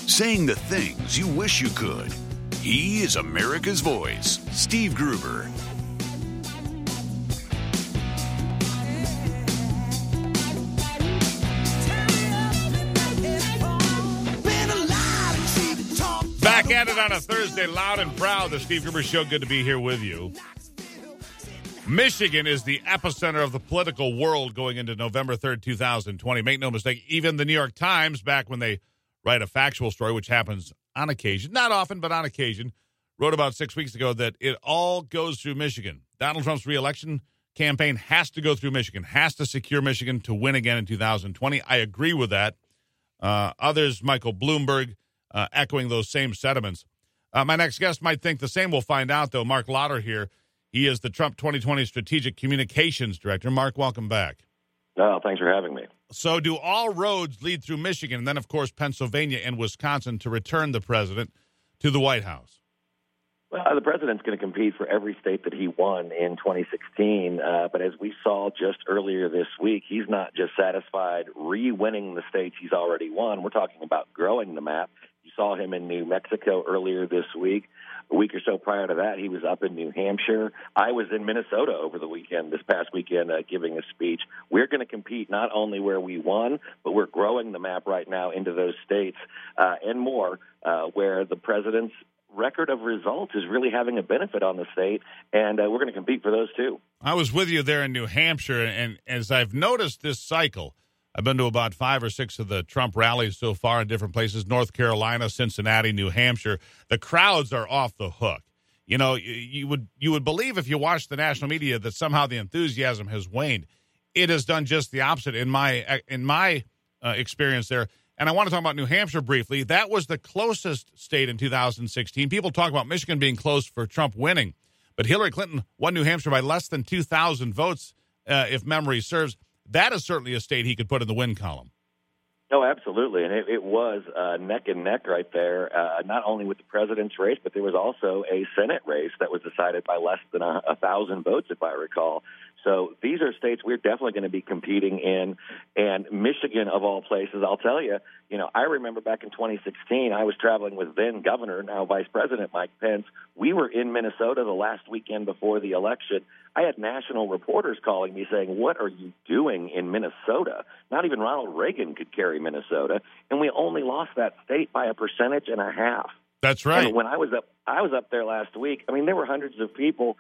saying the things you wish you could. He is America's voice, Steve Gruber. Back at it on a Thursday, loud and proud. The Steve Gruber Show, good to be here with you. Michigan is the epicenter of the political world going into November 3rd, 2020. Make no mistake, even the New York Times, back when they write a factual story, which happens on occasion, not often, but on occasion, wrote about 6 weeks ago that it all goes through Michigan. Donald Trump's reelection campaign has to go through Michigan, has to secure Michigan to win again in 2020. I agree with that. Others, Michael Bloomberg, echoing those same sentiments. My next guest might think the same. We'll find out, though. Mark Lotter here. He is the Trump 2020 Strategic Communications Director. Mark, welcome back. Oh, thanks for having me. So do all roads lead through Michigan and then, of course, Pennsylvania and Wisconsin to return the president to the White House? Well, the president's going to compete for every state that he won in 2016. But as we saw just earlier this week, he's not just satisfied re-winning the states he's already won. We're talking about growing the map. You saw him in New Mexico earlier this week. A week or so prior to that, he was up in New Hampshire. I was in Minnesota over the weekend, this past weekend, giving a speech. We're going to compete not only where we won, but we're growing the map right now into those states and more where the president's record of results is really having a benefit on the state, and we're going to compete for those too. I was with you there in New Hampshire, and as I've noticed this cycle, I've been to about 5 or 6 of the Trump rallies so far in different places, North Carolina, Cincinnati, New Hampshire. The crowds are off the hook. You know, you would believe if you watch the national media that somehow the enthusiasm has waned. It has done just the opposite in my experience there. And I want to talk about New Hampshire briefly. That was the closest state in 2016. People talk about Michigan being close for Trump winning, but Hillary Clinton won New Hampshire by less than 2,000 votes, if memory serves. That is certainly a state he could put in the win column. Oh, absolutely. And it was neck and neck right there, not only with the president's race, but there was also a Senate race that was decided by less than 1,000 votes, if I recall. So these are states we're definitely going to be competing in. And Michigan, of all places, I'll tell you, I remember back in 2016, I was traveling with then Governor, now Vice President Mike Pence. We were in Minnesota the last weekend before the election. I had national reporters calling me saying, "What are you doing in Minnesota?" Not even Ronald Reagan could carry Minnesota, and we only lost that state by 1.5%. That's right. And when I was up there last week, I mean, there were hundreds of people,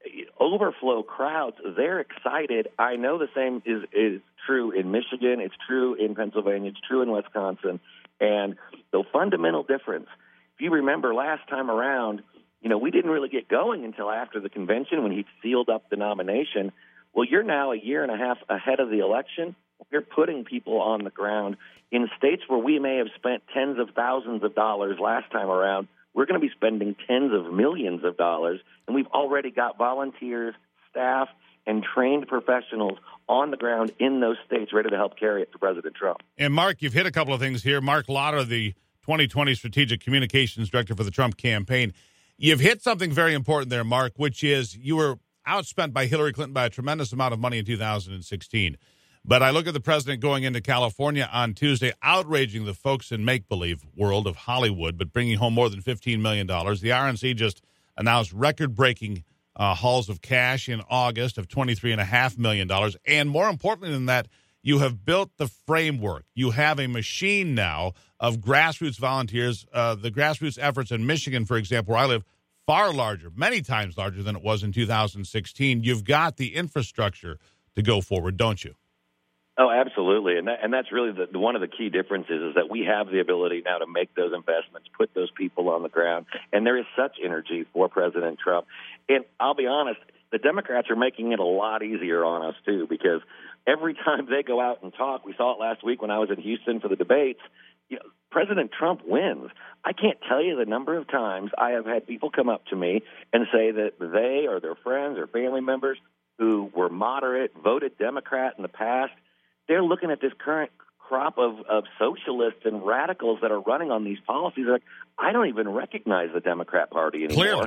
overflow crowds. They're excited. I know the same is true in Michigan. It's true in Pennsylvania. It's true in Wisconsin. And the fundamental difference, if you remember last time around, we didn't really get going until after the convention when he sealed up the nomination. Well, you're now a year and a half ahead of the election. You're putting people on the ground in states where we may have spent tens of thousands of dollars last time around. We're going to be spending tens of millions of dollars, and we've already got volunteers, staff, and trained professionals on the ground in those states ready to help carry it to President Trump. And, Mark, you've hit a couple of things here. Mark Lotter, the 2020 Strategic Communications Director for the Trump campaign. You've hit something very important there, Mark, which is you were outspent by Hillary Clinton by a tremendous amount of money in 2016. But I look at the president going into California on Tuesday, outraging the folks in make-believe world of Hollywood, but bringing home more than $15 million. The RNC just announced record-breaking hauls of cash in August of $23.5 million. And more importantly than that, you have built the framework. You have a machine now of grassroots volunteers. The grassroots efforts in Michigan, for example, where I live, far larger, many times larger than it was in 2016. You've got the infrastructure to go forward, don't you? Oh, absolutely. And that's really one of the key differences is that we have the ability now to make those investments, put those people on the ground. And there is such energy for President Trump. And I'll be honest, the Democrats are making it a lot easier on us, too, because every time they go out and talk, we saw it last week when I was in Houston for the debates, President Trump wins. I can't tell you the number of times I have had people come up to me and say that they or their friends or family members who were moderate, voted Democrat in the past, they're looking at this current crop of socialists and radicals that are running on these policies. They're like, I don't even recognize the Democrat Party anymore. Clearly.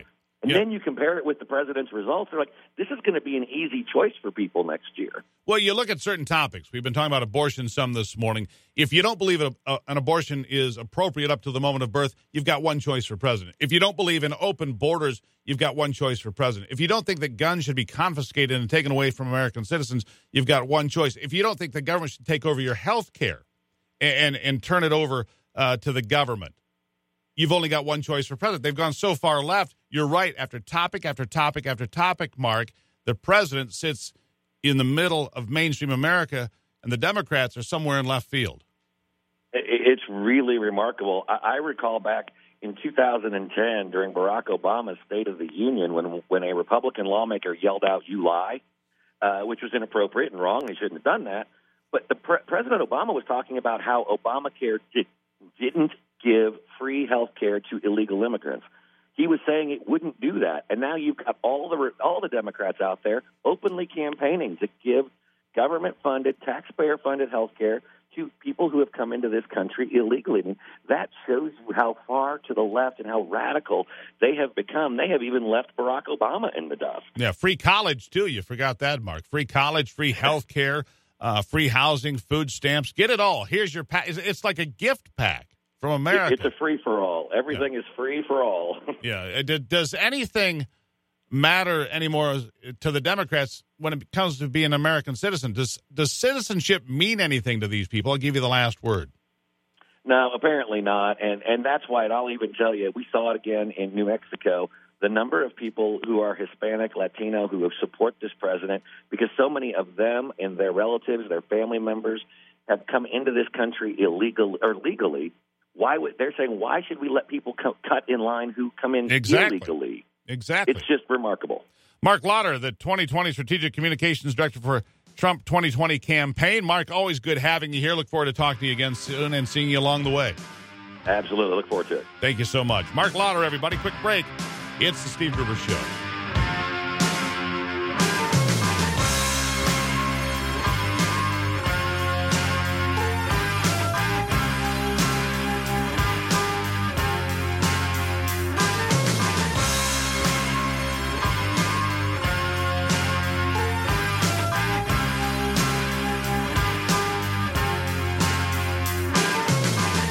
And then you compare it with the president's results. They're like, this is going to be an easy choice for people next year. Well, you look at certain topics. We've been talking about abortion some this morning. If you don't believe an abortion is appropriate up to the moment of birth, you've got one choice for president. If you don't believe in open borders, you've got one choice for president. If you don't think that guns should be confiscated and taken away from American citizens, you've got one choice. If you don't think the government should take over your health care and turn it over to the government, you've only got one choice for president. They've gone so far left. You're right. After topic after topic after topic, Mark, the president sits in the middle of mainstream America, and the Democrats are somewhere in left field. It's really remarkable. I recall back in 2010 during Barack Obama's State of the Union when a Republican lawmaker yelled out, "You lie," which was inappropriate and wrong. He shouldn't have done that. But President Obama was talking about how Obamacare didn't give free health care to illegal immigrants. He was saying it wouldn't do that. And now you've got all the Democrats out there openly campaigning to give government-funded, taxpayer-funded health care to people who have come into this country illegally. I mean, that shows you how far to the left and how radical they have become. They have even left Barack Obama in the dust. Yeah, free college, too. You forgot that, Mark. Free college, free health care, free housing, food stamps. Get it all. Here's your pack. It's like a gift pack from America. It's a free-for-all. Everything is free for all. Yeah. Does anything matter anymore to the Democrats when it comes to being an American citizen? Does citizenship mean anything to these people? I'll give you the last word. No, apparently not. And that's why I'll even tell you, we saw it again in New Mexico, the number of people who are Hispanic, Latino, who support this president, because so many of them and their relatives, their family members, have come into this country legally. They're saying, why should we let people cut in line who come in illegally? Exactly. It's just remarkable. Mark Lauder, the 2020 Strategic Communications Director for Trump 2020 campaign. Mark, always good having you here. Look forward to talking to you again soon and seeing you along the way. Absolutely. Look forward to it. Thank you so much. Mark Lauder, everybody. Quick break. It's the Steve Gruber Show.